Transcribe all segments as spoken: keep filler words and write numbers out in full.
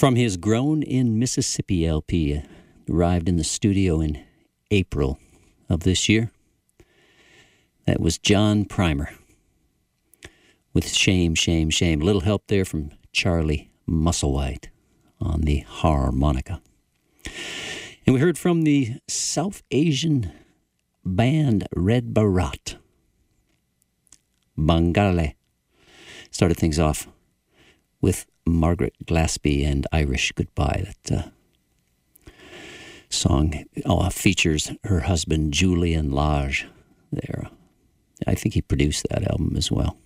From his Grown in Mississippi L P, arrived in the studio in April of this year. That was John Primer with Shame, Shame, Shame. A little help there from Charlie Musselwhite on the harmonica. And we heard from the South Asian band Red Bharat. Bangale. Started things off with Margaret Glaspie and Irish Goodbye. That uh, song uh, features her husband Julian Lage there. I think he produced that album as well.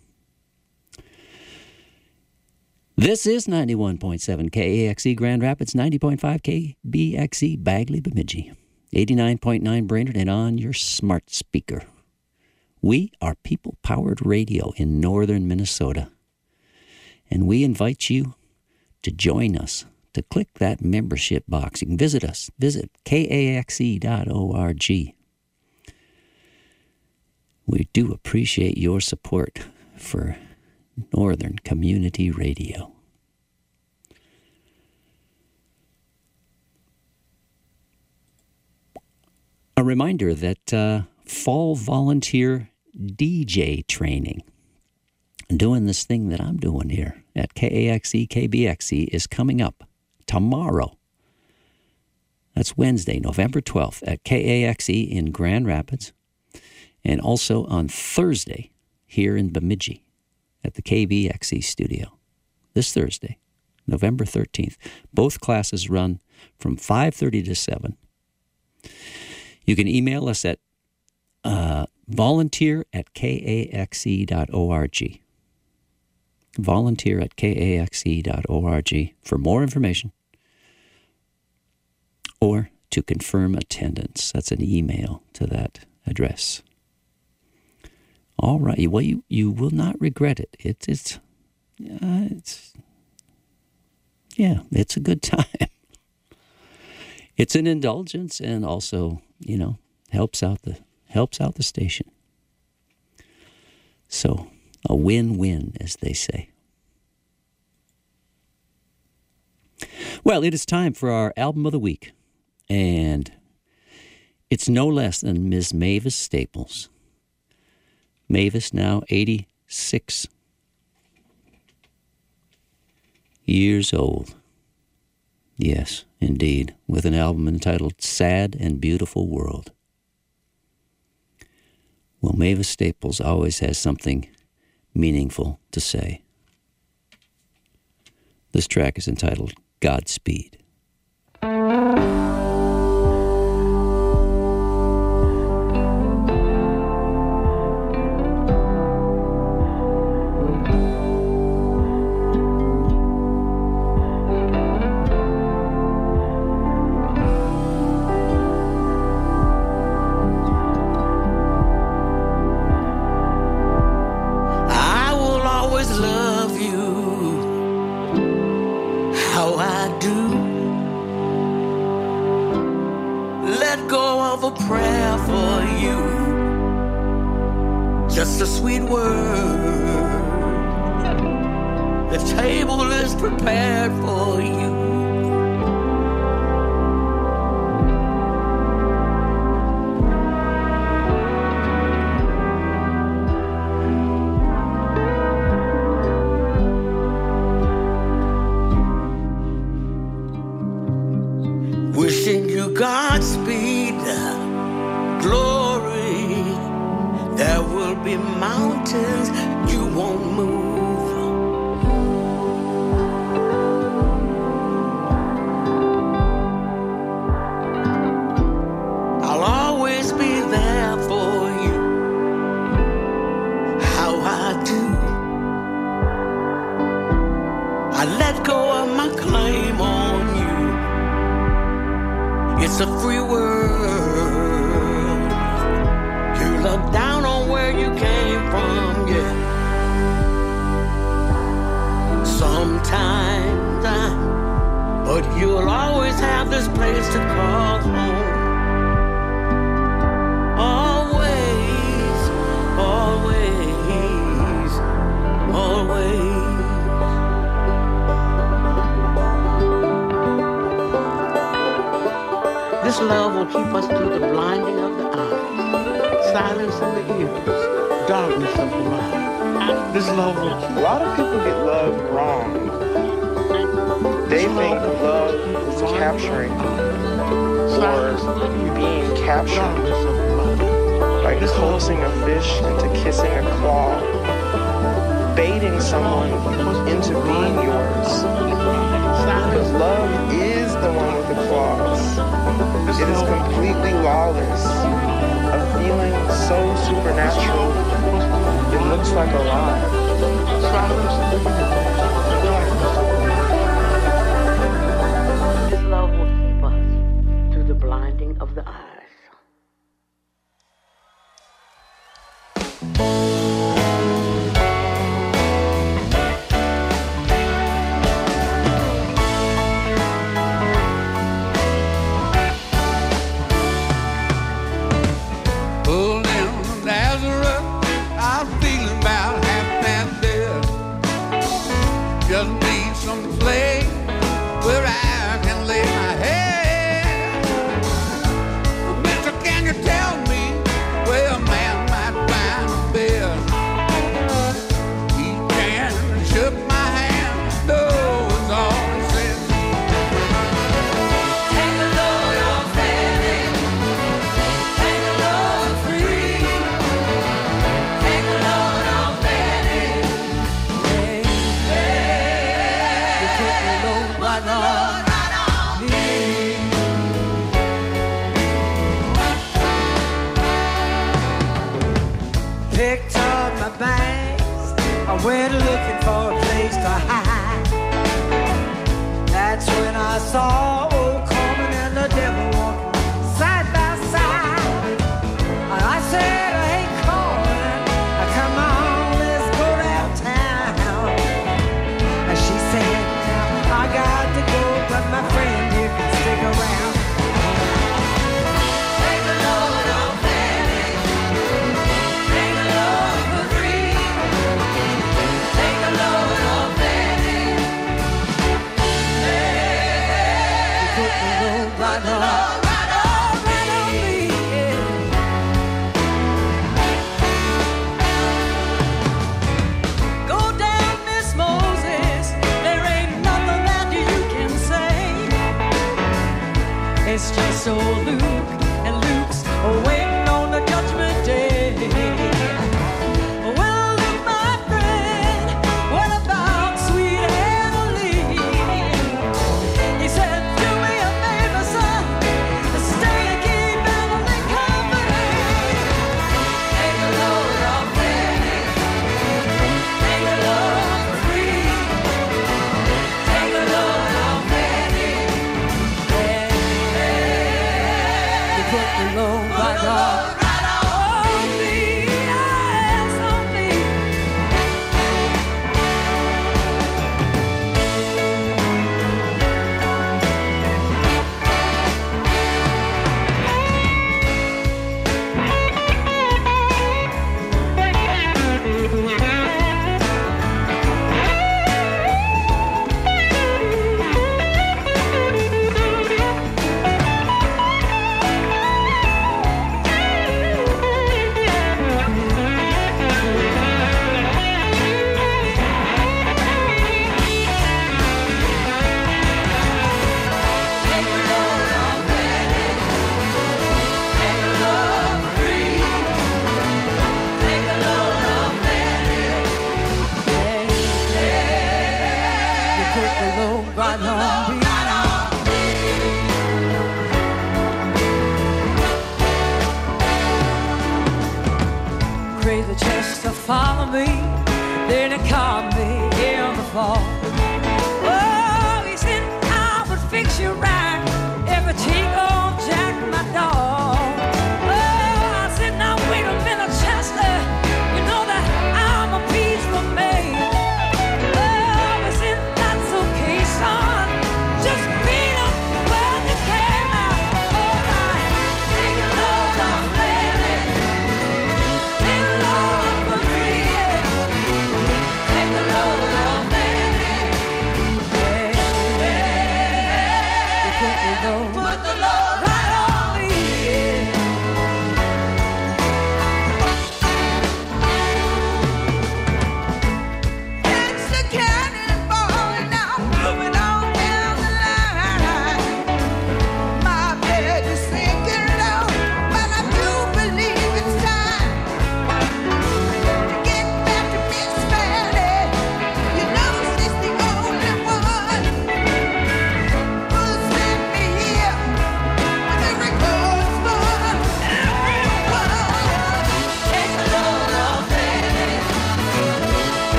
This is ninety-one point seven K A X E Grand Rapids, ninety point five K B X E Bagley Bemidji, eighty-nine point nine Brainerd, and on your smart speaker. We are people-powered radio in northern Minnesota, and we invite you to join us, to click that membership box. You can visit us. Visit K A X E dot org. We do appreciate your support for Northern Community Radio. A reminder that uh, fall volunteer D J training, doing this thing that I'm doing here at K A X E, K B X E, is coming up tomorrow. That's Wednesday, November twelfth at K A X E in Grand Rapids, and also on Thursday here in Bemidji at the K B X E studio. This Thursday, November thirteenth. Both classes run from five thirty to seven. You can email us at uh, volunteer at K A X E dot org. Volunteer at K A X E dot org for more information or to confirm attendance. That's an email to that address. All right. Well, you, you will not regret it. It it's, uh, it's, yeah, it's a good time. It's an indulgence and also, you know, helps out the helps out the station. So, a win-win, as they say. Well, it is time for our album of the week, and it's no less than Miss Mavis Staples. Mavis, now eighty-six years old. Yes, indeed, with an album entitled Sad and Beautiful World. Well, Mavis Staples always has something meaningful to say. This track is entitled Godspeed. Just a sweet word. The table is prepared for you. Wishing you Godspeed, glory. There will be mountains you won't move. I'll always be there for you. How I do. I let go of my claim on you. It's a free world. You look down on where you came from, yeah. Sometimes I, but you'll always have this place to call home. Always, always, always. This love will keep us through the blinding of the eyes, silence in the ears, darkness of the mind. This love will keep. A lot of people get love wrong. They think love is capturing or being captured, like coaxing a fish into kissing a claw, baiting someone into being yours. Because love is the one with the claws. It is completely lawless, a feeling so supernatural, it looks like a lie. This love will keep us through the blinding of the eyes. Went looking for a place to hide. That's when I saw old Coleman and the devil walking side by side. I said, hey Coleman, come on, let's go downtown. And she said, now I got to go, but my friend, you can stick around. Take a load of Fanny, take a load for free. Take a load of Fanny. Hey, you put the load right on, right on, right on me. Yeah. Go down, Miss Moses. There ain't nothing that you can say. It's just old Luke, and Luke's waiting on the judgment day. Well, look, my friend, what about sweet Annalie? He said, do me a favor, son, stay and keep Annalie company. Take a load of Fanny, take a load for free. Take a load of Fanny. Hey, hey, you put the load right on. Crazy just to follow me, then he caught me in the fall. Oh, he said I would fix you right if I cheat on Jack, my dog. Oh, I said now wait a minute, Chester, you know that I'm a peaceful man. Oh, I said that's okay, son, just beat up when you can. All right, take a load of Fanny. Take a load for free. Take a load of Fanny. Hey, hey, hey. Put the load right on.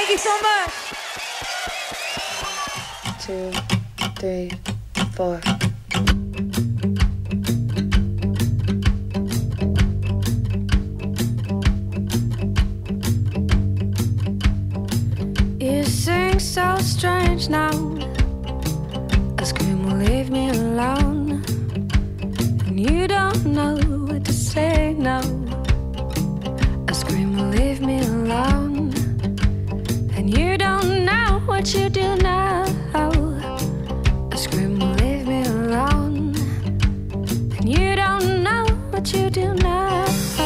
Thank you so much. Two, three, four. You sing so strange now. A scream will leave me alone, and you don't know what to say now. A scream will leave me alone, and you don't know what you do now. A scream will leave me alone, and you don't know what you do now.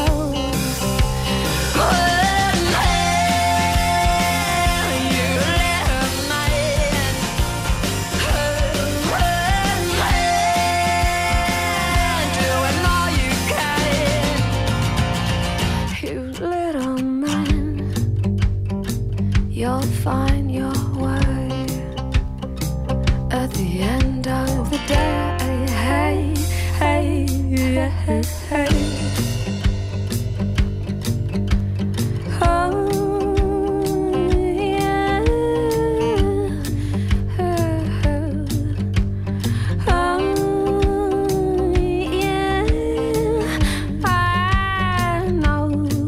You'll find your way at the end of the day. Hey, hey, hey, hey. Oh, yeah. Oh, yeah. I know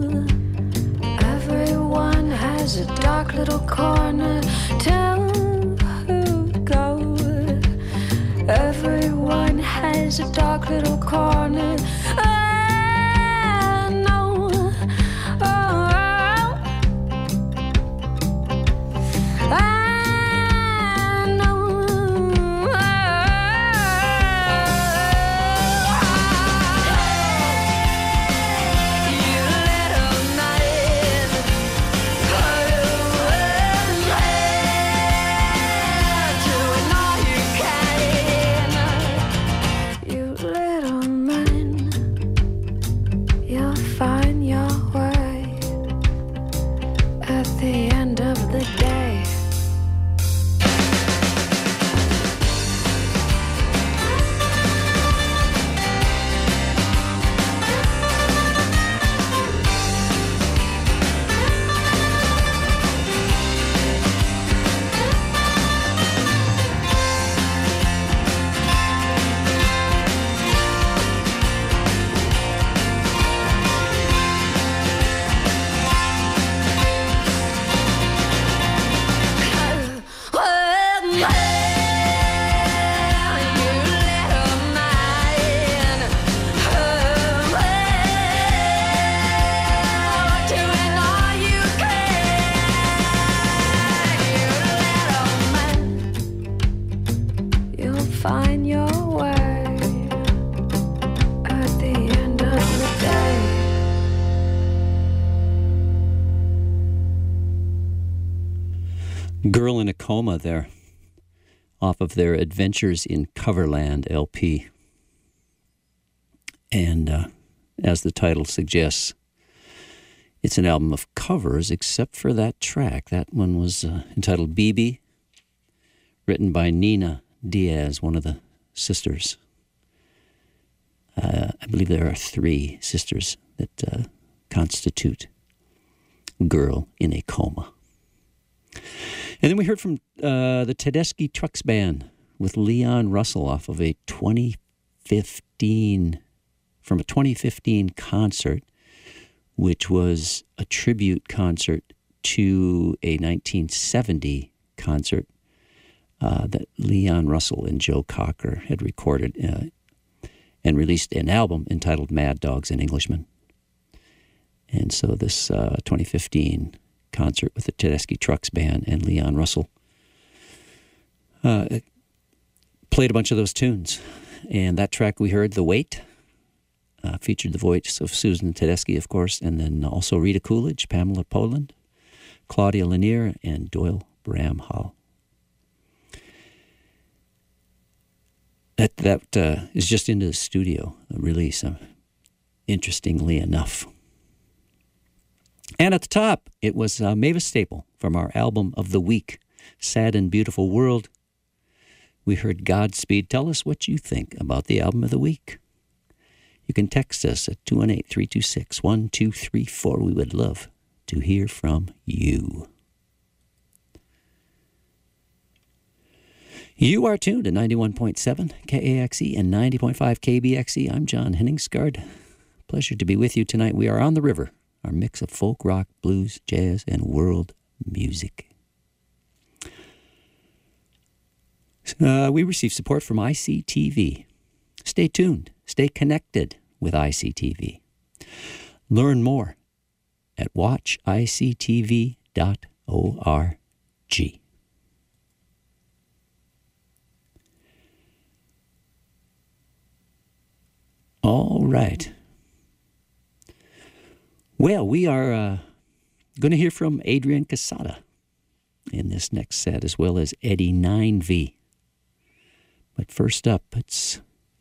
everyone has a dark little corner to go. Everyone has a dark little corner. I know. Oh, I know. You little night. Doing all you can. You little man, you'll find your way at the end of the day. Find your way at the end of the day. Girl in a Coma there, off of their Adventures in Coverland L P. And uh, as the title suggests, it's an album of covers except for that track. That one was uh, entitled B B, written by Nina Diaz, one of the sisters. Uh, I believe there are three sisters that uh, constitute Girl in a Coma. And then we heard from uh, the Tedeschi Trucks Band with Leon Russell off of a twenty fifteen, from a twenty fifteen concert, which was a tribute concert to a nineteen seventy concert Uh, that Leon Russell and Joe Cocker had recorded uh, and released an album entitled Mad Dogs and Englishmen. And so this uh, twenty fifteen concert with the Tedeschi Trucks Band and Leon Russell uh, played a bunch of those tunes. And that track we heard, The Wait, uh, featured the voice of Susan Tedeschi, of course, and then also Rita Coolidge, Pamela Poland, Claudia Lanier, and Doyle Bramhall. That that uh, is just into the studio release, uh, interestingly enough. And at the top, it was uh, Mavis Staple from our album of the week, Sad and Beautiful World. We heard Godspeed. Tell us what you think about the album of the week. You can text us at two one eight, three two six, one two three four. We would love to hear from you. You are tuned to ninety-one point seven K A X E and ninety point five K B X E. I'm John Henningsgaard. Pleasure to be with you tonight. We are on the river, our mix of folk, rock, blues, jazz, and world music. Uh, we receive support from I C T V. Stay tuned. Stay connected with I C T V. Learn more at watch I C T V dot org. All right. Well, we are uh, going to hear from Adrian Quesada in this next set, as well as Eddie nine V. But first up, it's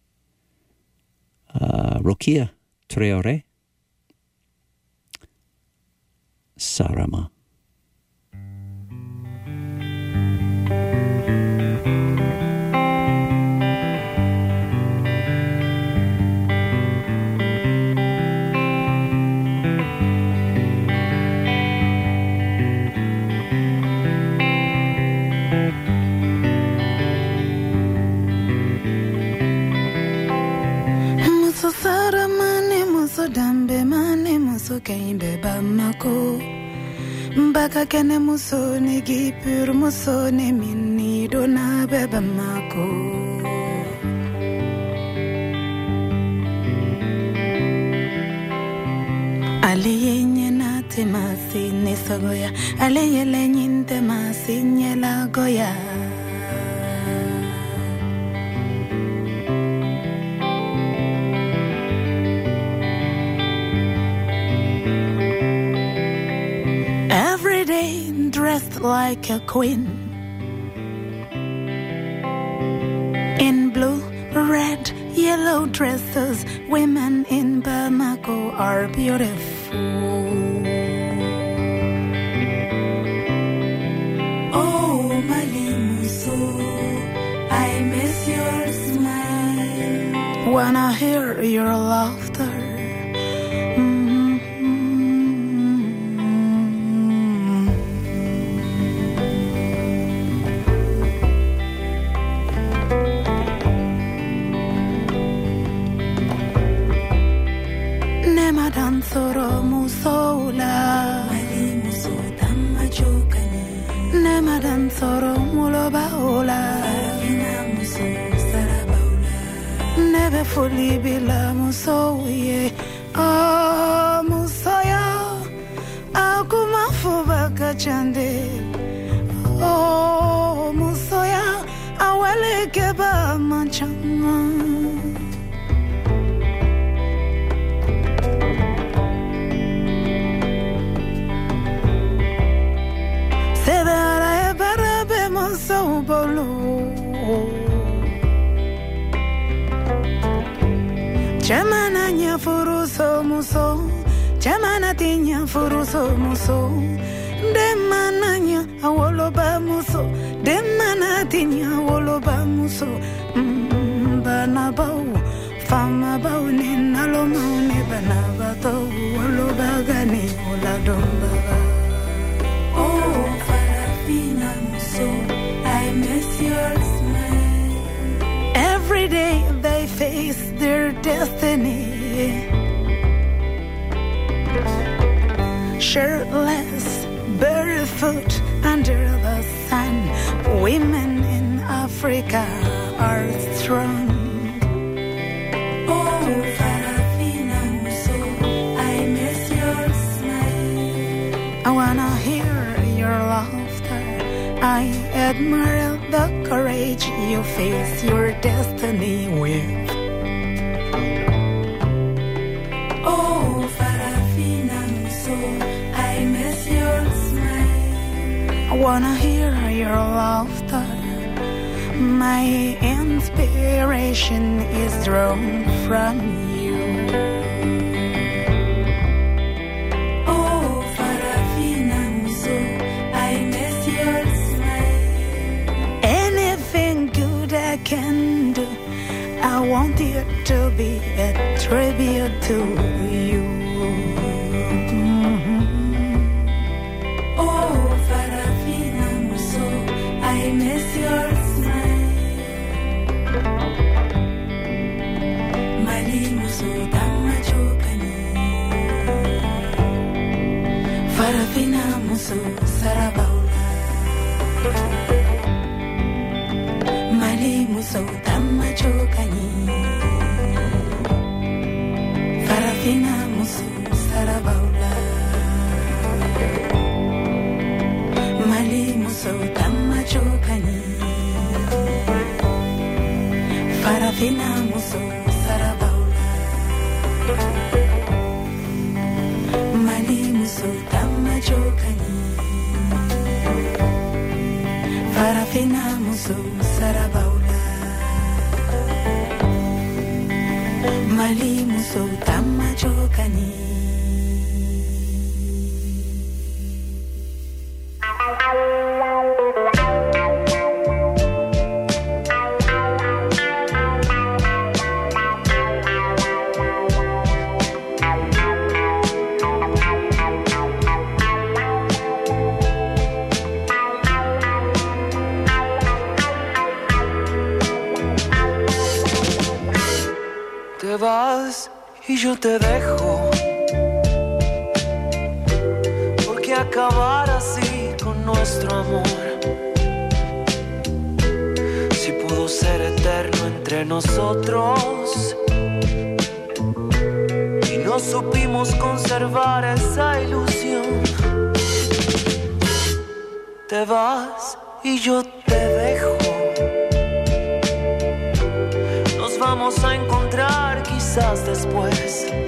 uh, Rokia Traore, Sarama. Dambe mane muso kaimbe bamako mbaka kene muso ne gipur muso ne mini dona be bamako aliye nyena temasi ne sogoya aliye lenyin temasi nyela goya. Dressed like a queen in blue, red, yellow dresses, women in Bamako are beautiful. Oh, Malimuso, I miss your smile. Wanna hear your laughter. Soro musola mali muso tamma jokani nemadan soro mulobaola farina muso sarabaula nebe foli bila muso ye oh musoya akuma fuba chande oh musoya awale keba manchama. Jamana nya furuso muso, jamana tinya furuso muso, demana nya awoloba muso, demana tinya awoloba muso, bana bau, fama bau ni naloma ni bana bato, awoloba gani oladomba. Oh, Farafina muso, I miss your smile. Every day they face their destiny. Shirtless, barefoot under the sun, women in Africa are strong. Oh, Farafina muso, I miss your smile. I wanna hear your laughter. I admire the courage you face your destiny with. Oh, Farafina muso, I miss your smile. I wanna hear your laughter. My inspiration is drawn from you. Oh, Farafina muso, I miss your smile. Anything good I can do, I want it to be a tribute to you. Mm-hmm. Oh, Farafina muso, I miss your smile. muso sarabaula mali muso tamma chokani farafina muso sarabaula mali muso tamma chokani farafina muso sarabaula mali muso tamma chokani farafina muso sarabaula mali muso tamma chokani. Te vas y yo te dejo, porque acabar así con nuestro amor, si pudo ser eterno entre nosotros y no supimos conservar esa ilusión. Te vas y yo te dejo, nos vamos a encontrar quizás después.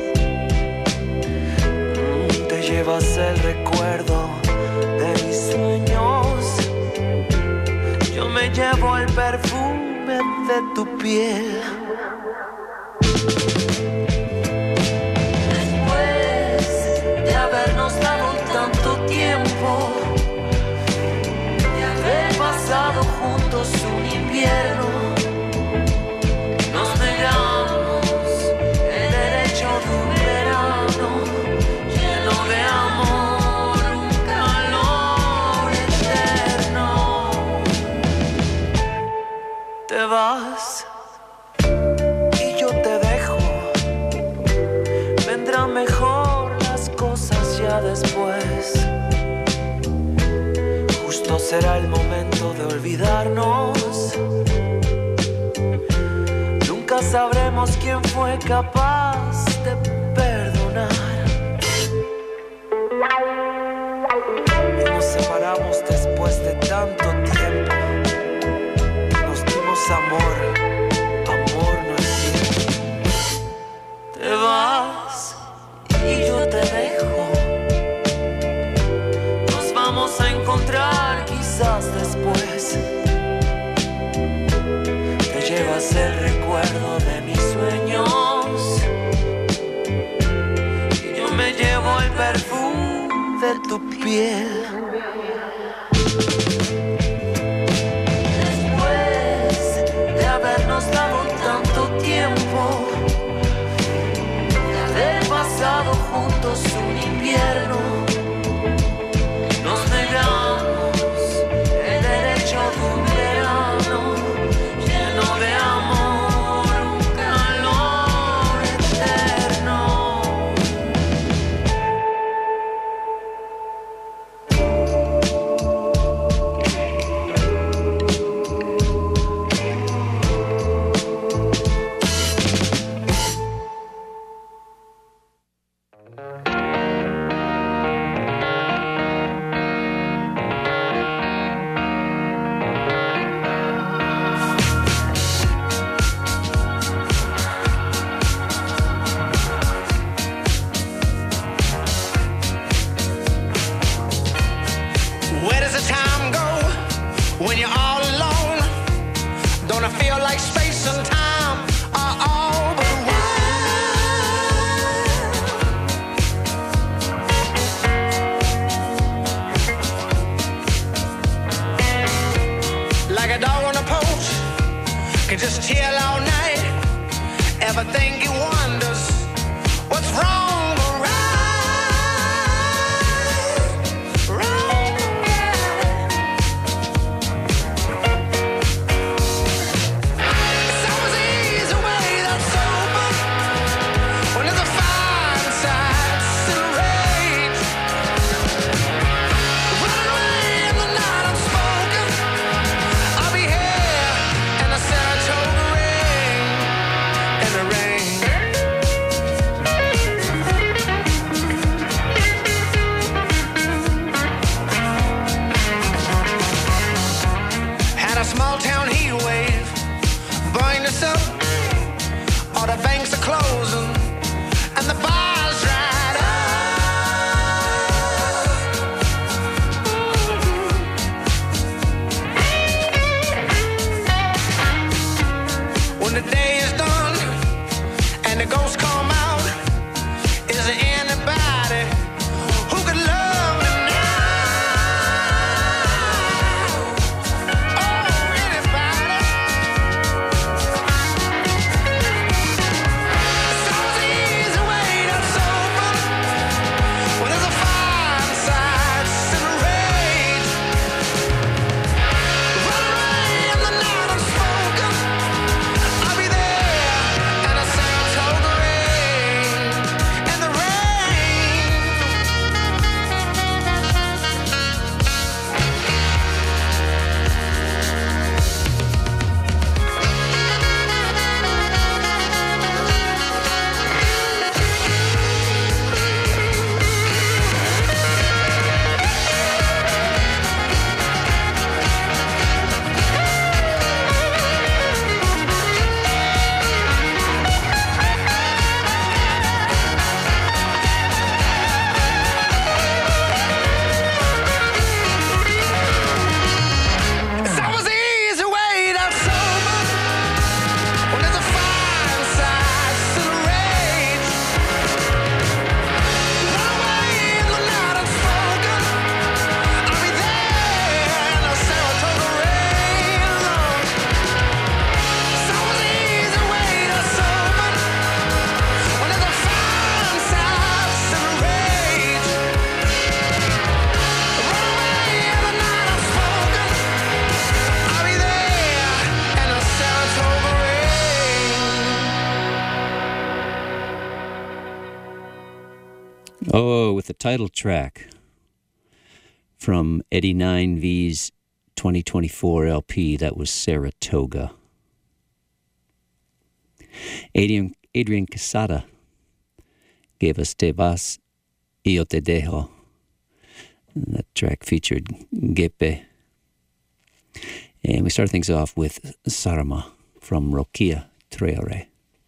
Te llevas el recuerdo de mis sueños, yo me llevo el perfume de tu piel. Después de habernos dado tanto tiempo, de haber pasado juntos un invierno, nos negamos el derecho de un verano lleno de amor, un calor eterno. Te vas y yo te dejo, vendrán mejor las cosas ya después. Justo será el momento de olvidarnos. Nunca sabremos quién fue capaz de perdonar. Y nos separamos después de tanto tiempo. Nos dimos amor, amor no es cierto. Te vas y yo te dejo, nos vamos a encontrar quizás después. Te llevas el recuerdo de mis sueños y yo me llevo el perfume de tu piel. Después de habernos dado tanto tiempo, de haber pasado juntos un invierno, nos negamos el derecho de un verano lleno de amor, un calor eterno. Where does the time go when you're all alone? Don't I feel like space and time are all but one? Like a dog on a poach, can just chill all night. Ever think he wonders what's wrong or right? Right. It's always easy way that's sober when there's a fire inside, it's a rage. title track from Eddie nine V's twenty twenty-four L P. That was Saratoga. Adrian, Adrian Quesada gave us Te Vas y Yo Te Dejo. And that track featured Gepe. And we start things off with Sarama from Rokia Treore.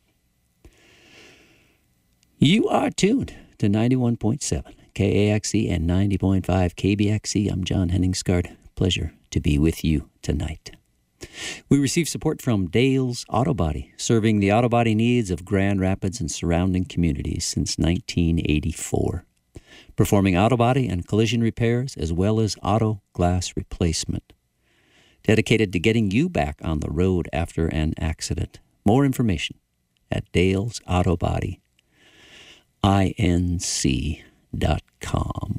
You are tuned to ninety-one point seven K A X E and ninety point five K B X E. I'm John Henningsgaard. Pleasure to be with you tonight. We receive support from Dale's Auto Body, serving the auto body needs of Grand Rapids and surrounding communities since nineteen eighty-four. Performing auto body and collision repairs as well as auto glass replacement. Dedicated to getting you back on the road after an accident. More information at Dale's Auto Body. I N C dot com.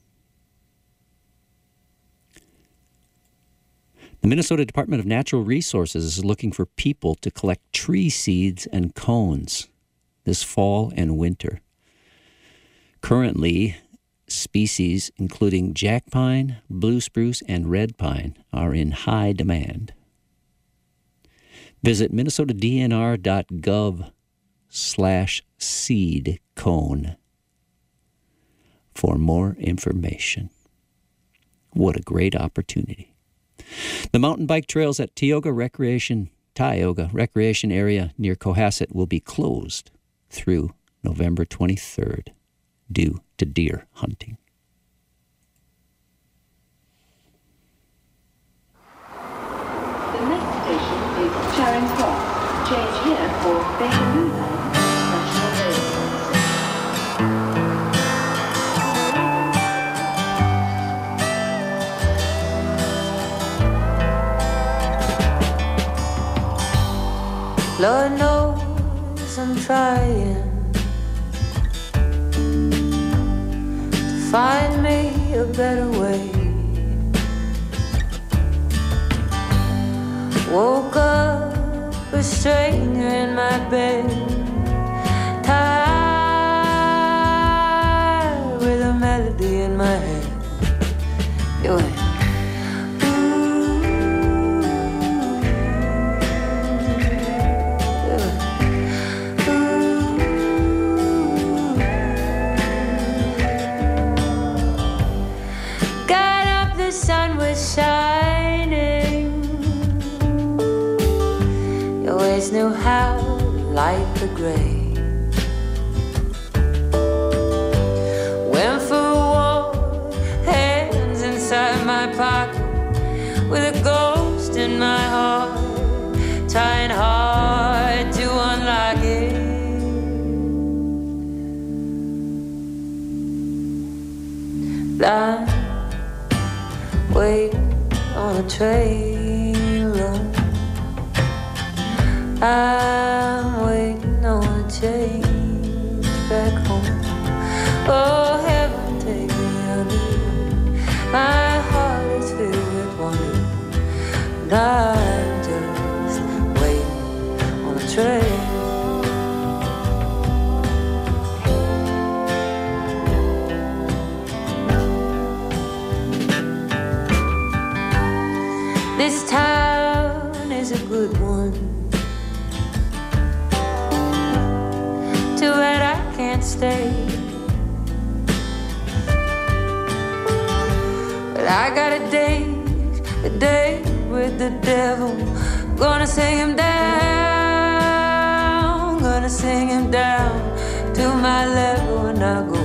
The Minnesota Department of Natural Resources is looking for people to collect tree seeds and cones this fall and winter. Currently, species including jack pine, blue spruce, and red pine are in high demand. Visit minnesota d n r dot gov slash seed cone for more information. What a great opportunity. The mountain bike trails at Tioga Recreation, Tioga Recreation Area near Cohasset will be closed through November twenty-third due to deer hunting. The next station is Charing Cross. Change here for Bakerloo Line National Rail. Lord knows I'm trying to find me a better way. Woke up a stranger in my bed, tired with a melody in my head. You went. The sun was shining. You always knew how to light the gray. Went for a walk, hands inside my pocket, with a ghost in my heart, trying hard to unlock it. Blind, waiting on a trailer. I'm waiting on a change back home. Oh, heaven, take me under. My heart is filled with wonder, and I'm just waiting on a trailer. This town is a good one, too bad I can't stay, but I got a date, a date with the devil. Gonna sing him down, gonna sing him down to my level when I go.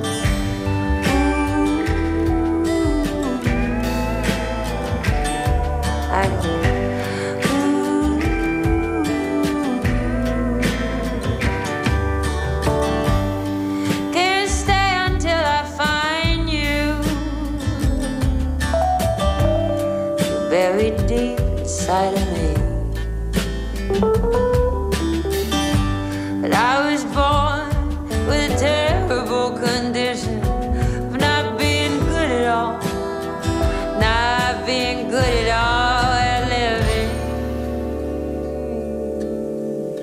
I go. Can't stay until I find you. You're buried deep inside of me. But I was born with a terrible condition of not being good at all, not being good at all.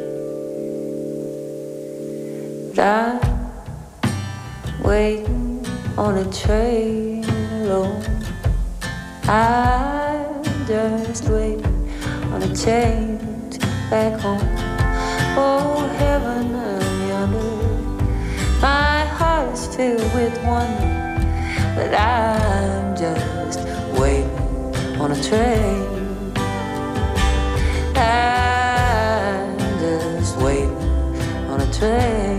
I'm waiting on a train alone. I'm just waiting on a change back home. Oh, heaven yonder, my heart is filled with wonder, but I'm just waiting on a train. I'm just waiting on a train.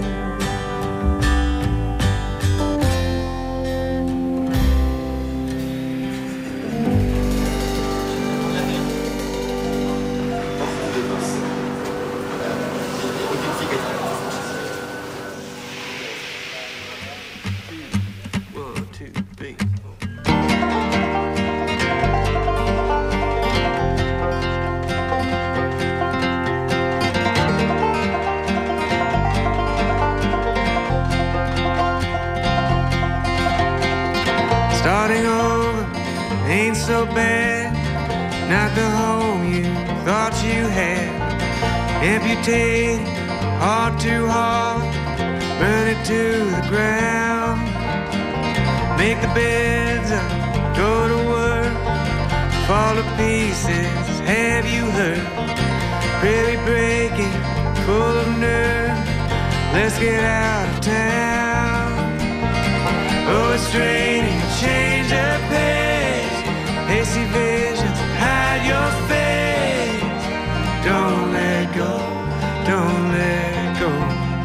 Starting over ain't so bad. Not the home you thought you had. Amputate heart to heart, burn it to the ground. Make the beds up, go to work, fall to pieces. Have you heard? Really breaking, full of nerve. Let's get out of town. Oh, it's draining, change the pace. Hasty visions, hide your face. Don't let go, don't let go.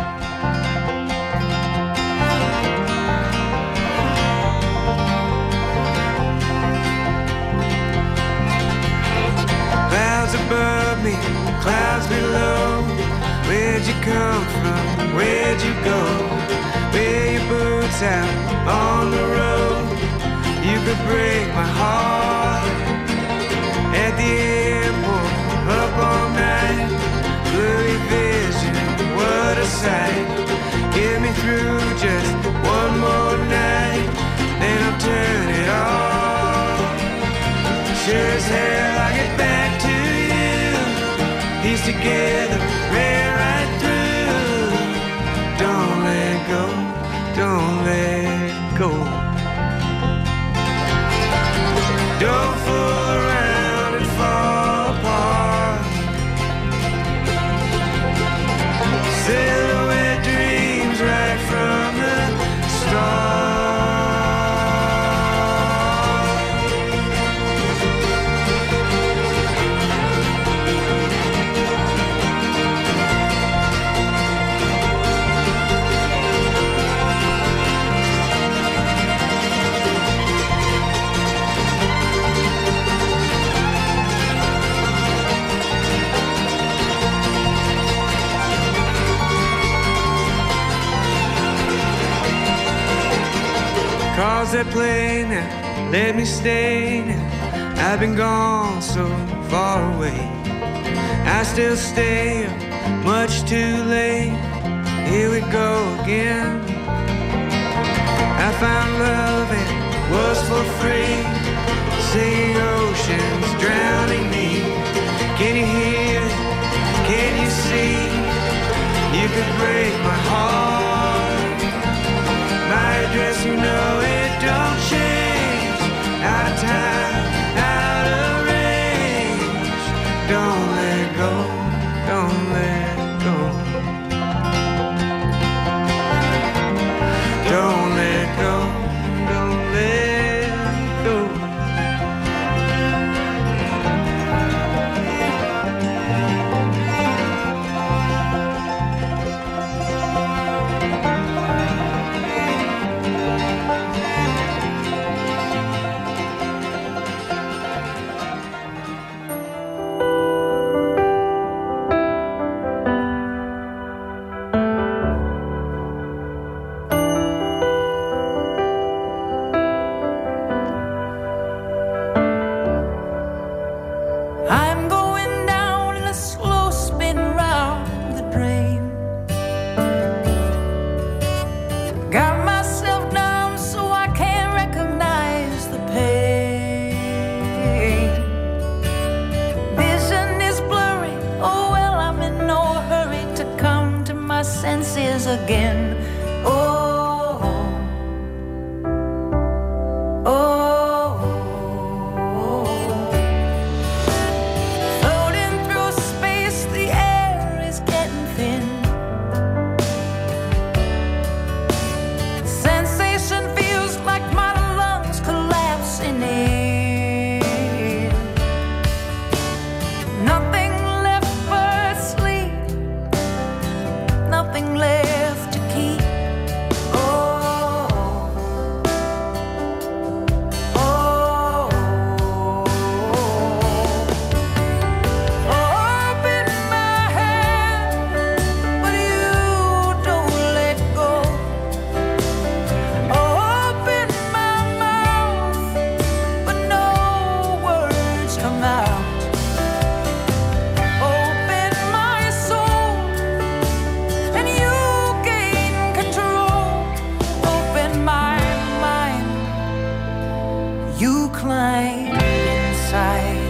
Clouds above me, clouds below. Where'd you come from, where'd you go? Wear your boots out on the road. You could break my heart. At the airport, up all night. Blurry vision, what a sight. Get me through just one more night, then I'll turn it off. Sure as hell I get back to you. Piece together, ran right through. Don't let go, don't let go. Don't fool around and fall apart. Silhouette dreams right from the start. Cause that plane now, let me stay now. I've been gone so far away. I still stay up much too late. Here we go again. I found love and it was for free. Singing oceans drowning me. Can you hear it? Can you see? You could break my heart. My address, you know it don't change. Out of time, out of range. Don't let go, don't let go. Don't let go, don't let go. climb inside.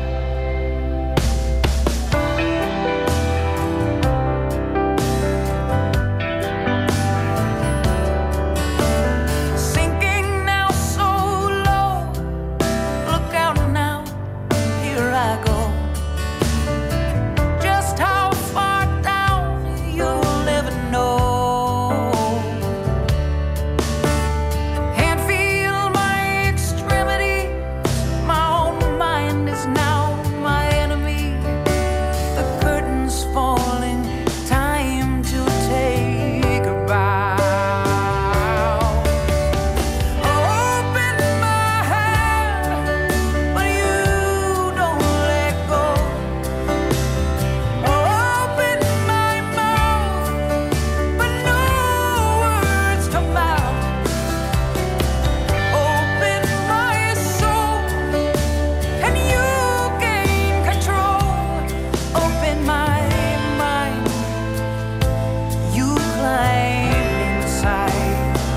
Sinking now so low, look out now, here I go. Just how far down you'll never know. Can't feel my extremity, my own mind is now my enemy. The curtain's falling, time to take a bow. Open my hand, but you don't let go. Open my mouth, but no words come out. Open my soul, and you gain control. Open my mind, you climb inside.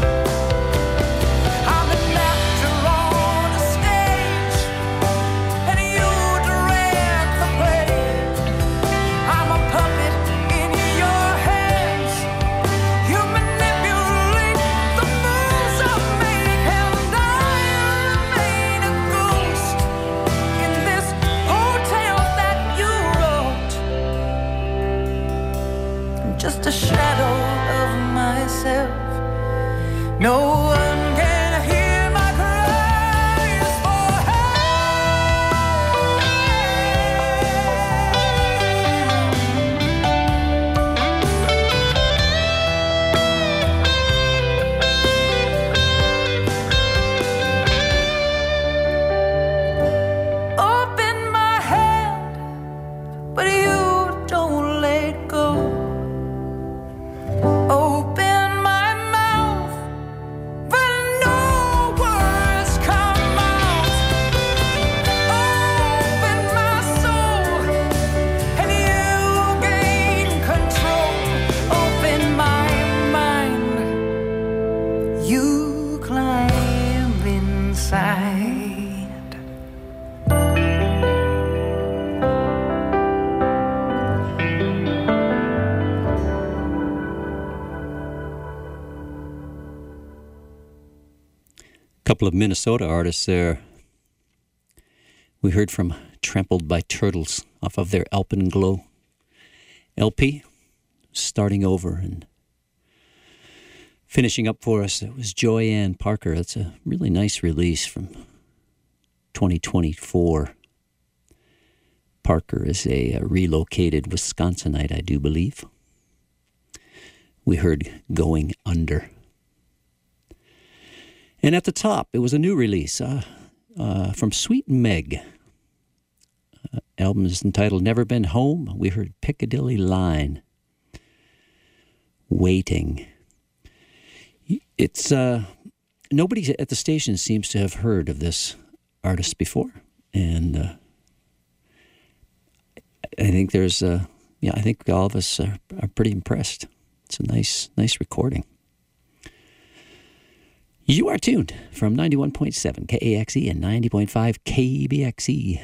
I'm an actor on a stage, and you direct the play. I'm a puppet in your hands. You manipulate the moves I make, and I remain a ghost in this hotel that you wrote. I'm just a shadow of myself. No one can hear my cries for Open my hand, but you don't let go. Open my mouth, but no words come out. Open my soul, and you gain control. Open my mind, you climb inside. Couple of Minnesota artists there. We heard from Trampled by Turtles off of their Alpenglow L P. Starting over and finishing up for us, it was Joyanne Parker. That's a really nice release from twenty twenty-four. Parker is a, a relocated Wisconsinite, I do believe. We heard Going Under. And at the top, it was a new release uh, uh, from Sweet Meg. Uh, album is entitled Never Been Home. We heard Piccadilly Line. Waiting. It's, uh, nobody at the station seems to have heard of this artist before. And uh, I think there's, uh, yeah, I think all of us are, are pretty impressed. It's a nice, nice recording. You are tuned from ninety-one point seven K A X E and ninety point five K B X E.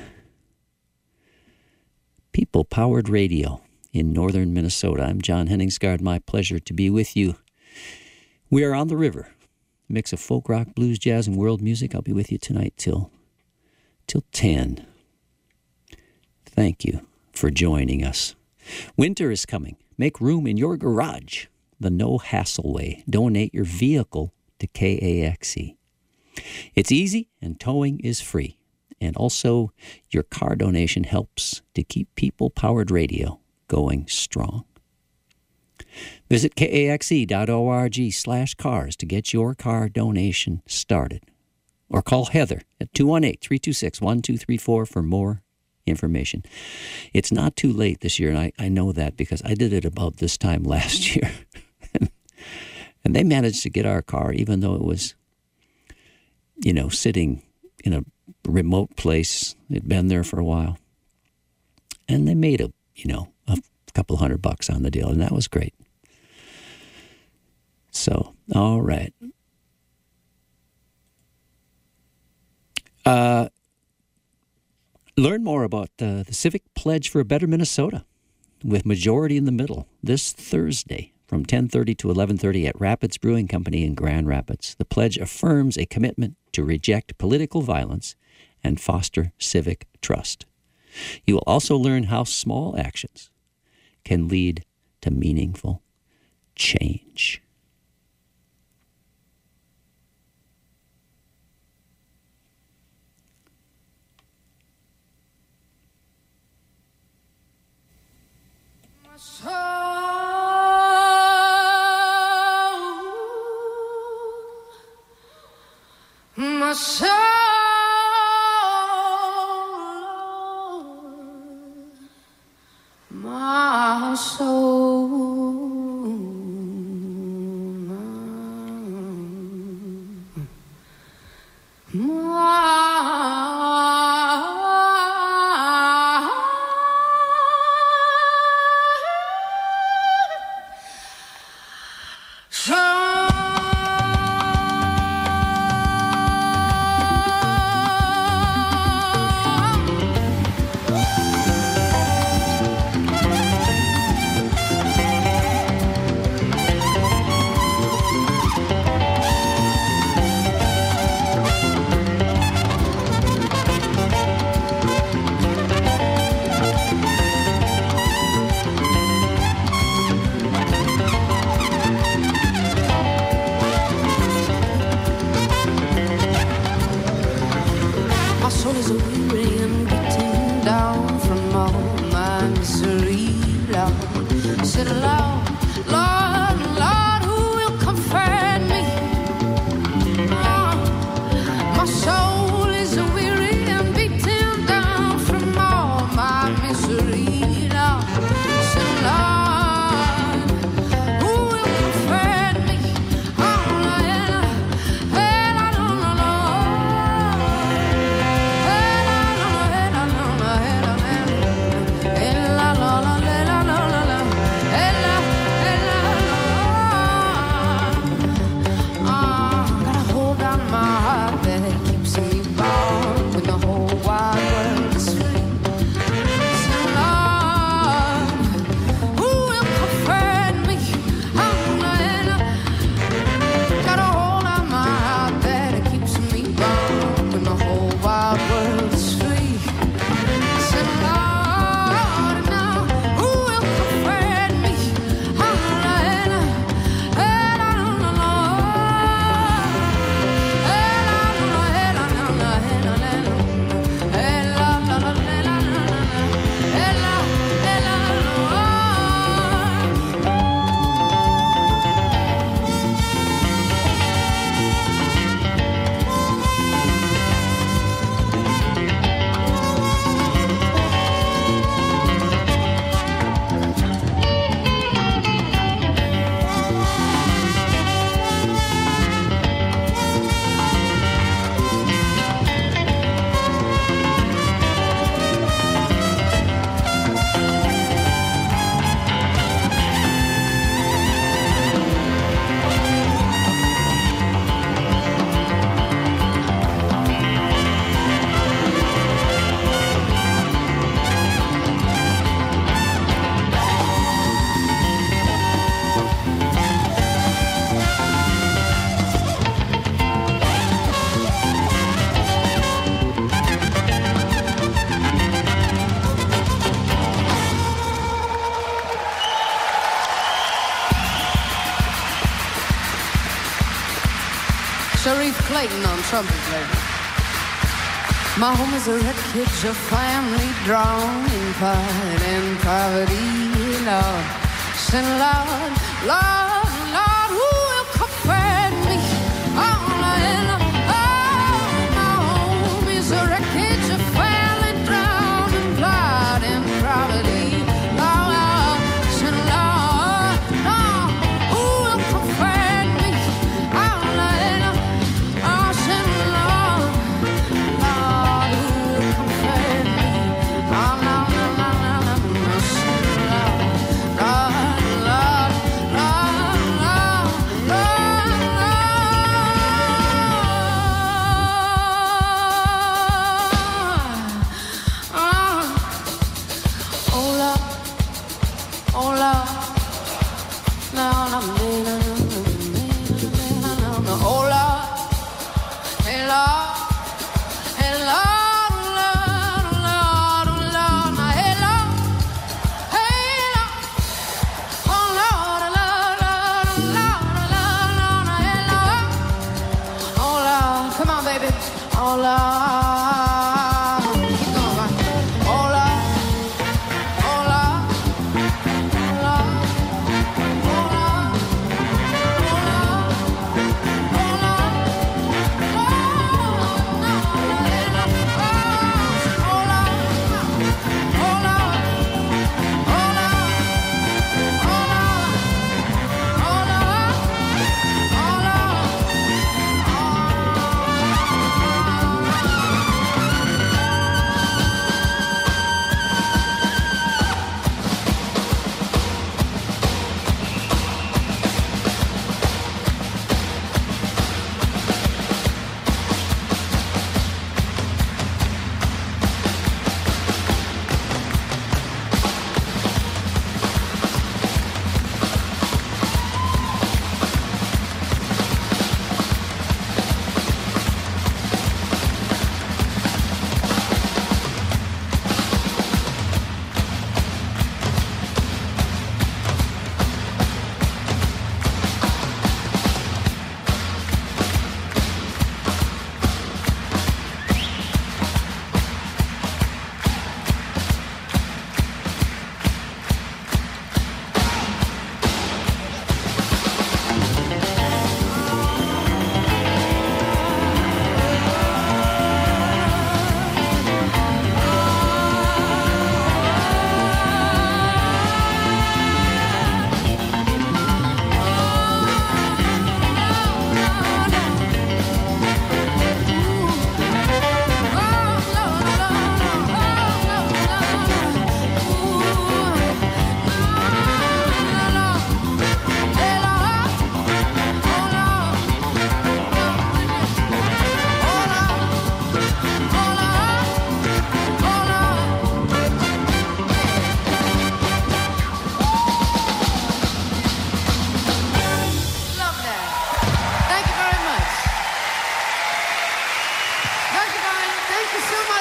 People-powered radio in northern Minnesota. I'm John Henningsgaard. My pleasure to be with you. We are on the river. A mix of folk rock, blues, jazz, and world music. I'll be with you tonight till, till ten. Thank you for joining us. Winter is coming. Make room in your garage. The No Hassle Way. Donate your vehicle to K A X E. It's easy and towing is free. And also, your car donation helps to keep people-powered radio going strong. Visit K A X E dot org slash cars to get your car donation started. Or call Heather at two one eight, three two six, one two three four for more information. It's not too late this year, and I, I know that because I did it about this time last year. And they managed to get our car, even though it was, you know, sitting in a remote place. It'd been there for a while. And they made a, you know, a couple hundred bucks on the deal, and that was great. So, all right. Uh, Learn more about uh, the Civic Pledge for a Better Minnesota with Majority in the Middle this Thursday from ten thirty to eleven thirty at Rapids Brewing Company in Grand Rapids. The pledge affirms a commitment to reject political violence and foster civic trust. You will also learn how small actions can lead to meaningful change. My soul, my soul, my Sharif Clayton on trumpet, baby. My home is a wreckage of family drawn in pride and poverty, Lord. Send Lord, Lord, Lord, who will comfort me? Oh, and oh, my home is a wreckage of family drawn in pride and poverty, Lord. Send Lord, Lord, who will comfort me? Oh, and oh, send Lord, Lord, who will comfort me? Oh, no, no, no, no, no, no, send Lord, Lord, Lord, Lord.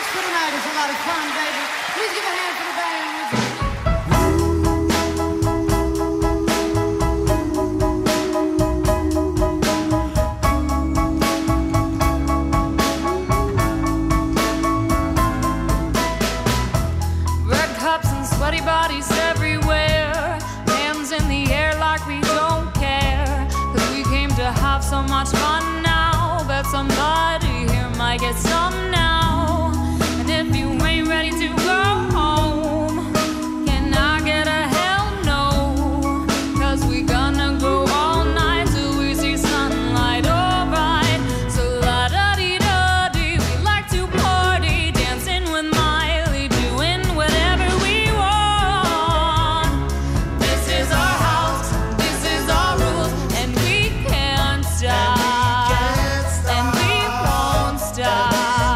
much for tonight. It's a lot of fun, baby. Please give a hand for the band. Red cups and sweaty bodies everywhere. Hands in the air like we don't care. 'Cause we came to have so much fun now. Bet somebody here might get some now. And if you ain't ready to go home, can I get a hell no? 'Cause we gonna go all night till we see sunlight, alright. So la-da-dee-da-dee, we like to party, dancing with Miley, doing whatever we want. This is our house, this is our rules, and we can't stop. And we won't stop.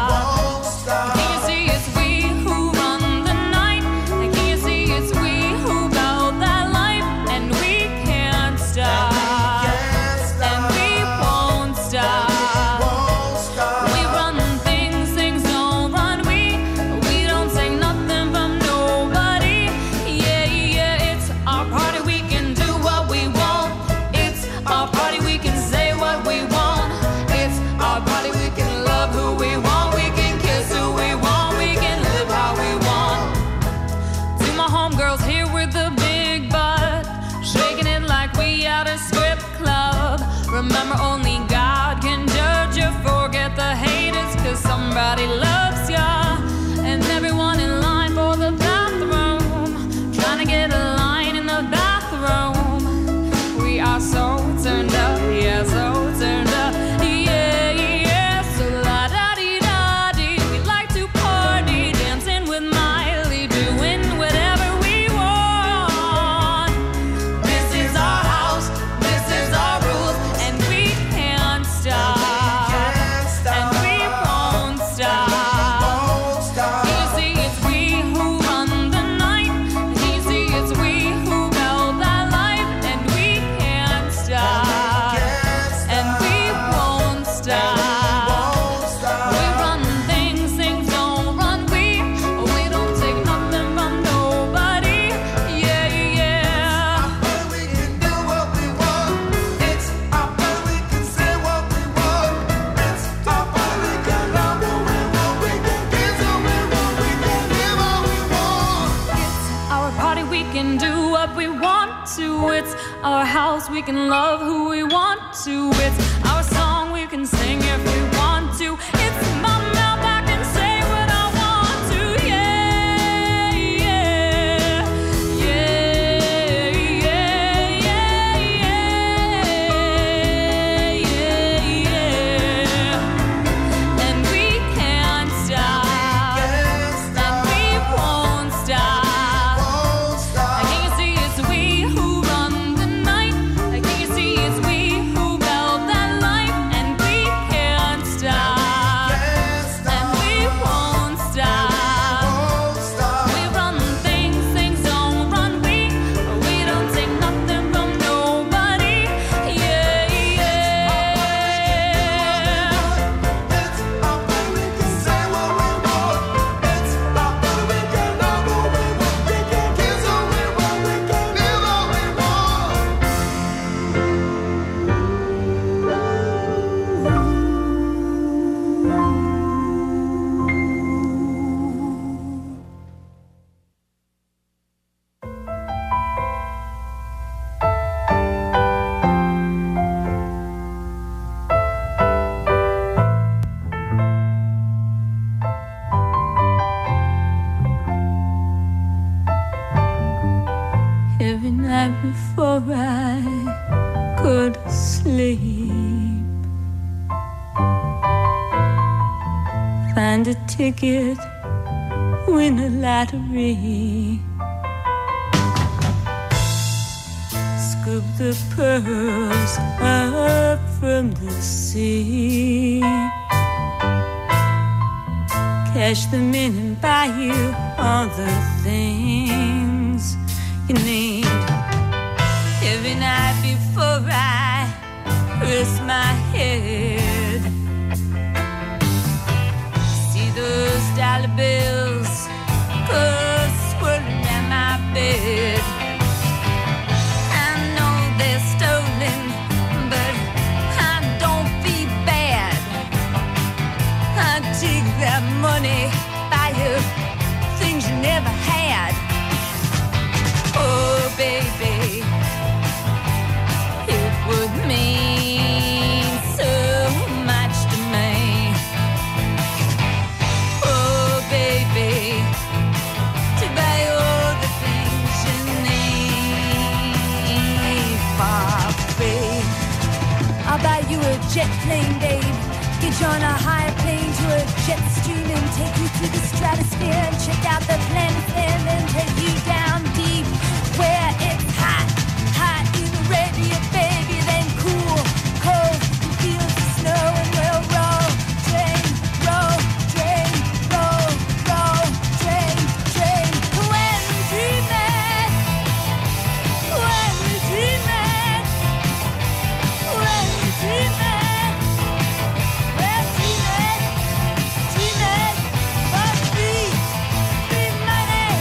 Can you see it's we who run the night? And can you see it's we who build that life? And we can't stop. And we won't stop. We run things, things don't run we. We don't take nothing from nobody. Yeah, yeah, it's our party, we can do what we want. It's our party, we can say what we want. It's our party, we can love who we want. We can kiss who we want. We can live how we want. To my homegirls here with the big butt, shaking it like we at a strip club. Remember, only God can judge you. Forget the haters, 'cause somebody loves ya. And everyone in line for the bathroom, trying to get a line in the bathroom. We are so turned up, yeah, so turned up, yeah, yeah. So la-da-dee-da-dee, we like to party, dancing with Miley, doing whatever we want. This is our house, this is our rules, and we can't stop. And we won't stop. Can you see it's we who run the night? Can you see it's we who build that life? And we can't stop. And we won't stop. We run things, things don't run we. We don't take nothing from nobody. Yeah, yeah. We can do what we want. It's our party, we can say what we want. It's our party, we can love who we want. We can kiss who we want. We can live how we want. It's our party, we can do what we want to. It's our house, we can love who we want to. It's our song, we can sing if we want to. It's my mouth, I can say what I want to. Yeah, yeah, yeah, yeah, yeah, yeah, yeah. And we can't stop. And we won't stop. Can you see it's we who run the night? Can you see it's we who build that life? And we can't stop. And we won't stop. We run things, things don't run we. We don't take nothing from nobody. Yeah, yeah. It's our party, we can say what we want. It's our party, we can love who we want. We can kiss who we want. We can live how we want. Every night before I go to sleep, find a ticket, win a lottery, scoop the pearls up from the sea, cash them in and buy you all the things you need. Every night before I rest my head, see those dollar bills go swirling down my bed. I know they're stolen, but I don't feel bad. I take that money, buy you things you never had. Oh, baby, it would mean so much to me. Oh, baby, to buy all the things you need for free. I'll buy you a jet plane, babe. Get you on a high plane to a jet stream and take you through the stratosphere and check out the planet.